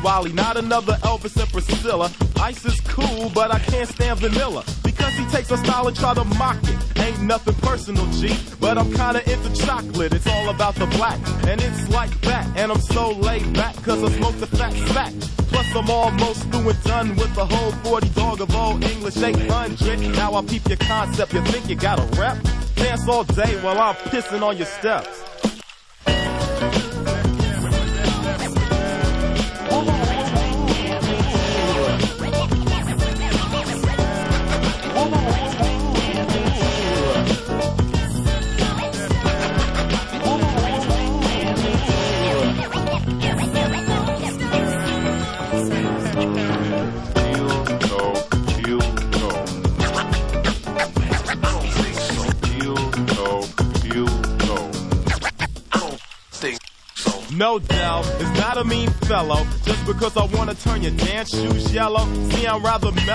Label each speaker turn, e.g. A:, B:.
A: Wally, not another Elvis and Priscilla. Ice is cool, but I can't stand vanilla. Because he takes a style and try to mock it. Ain't nothing personal, G, but I'm kinda into chocolate. It's all about the black, and it's like that. And I'm so laid back, cause I smoke the fat sack. Plus I'm almost through and done with the whole 40 dog of old English 800. Now I peep your concept, you think you got a rep? Dance all day while I'm pissing on your steps. No doubt, it's not a mean fellow. Just because I wanna turn your dance shoes yellow. See, I'm rather mellow.